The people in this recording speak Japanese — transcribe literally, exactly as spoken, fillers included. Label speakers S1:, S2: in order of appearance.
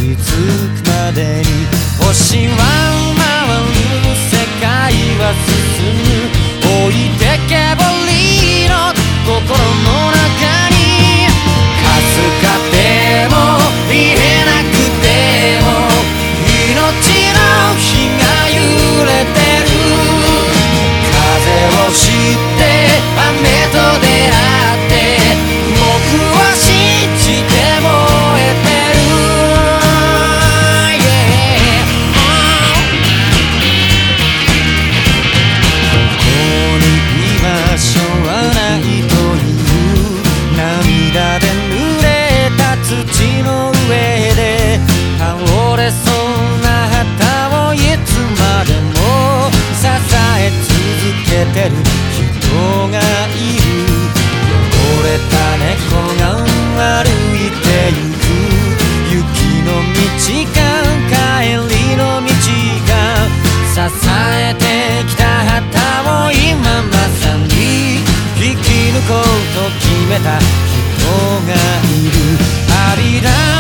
S1: づくまでに星は回る世界は進む置いてけぼりの心の中にかすかでも見えなくても命の火が揺れてる風を知って雨と出会って僕は信じて燃えてる、yeah. ここに居場所はないという涙で濡れた土の上で倒れそうな旗をいつまでも支え続けてる人がいる汚れた猫が歩いてゆく雪の道が帰りの道が支えてきた旗を今まさに生き抜こうと決めた人がいる旅立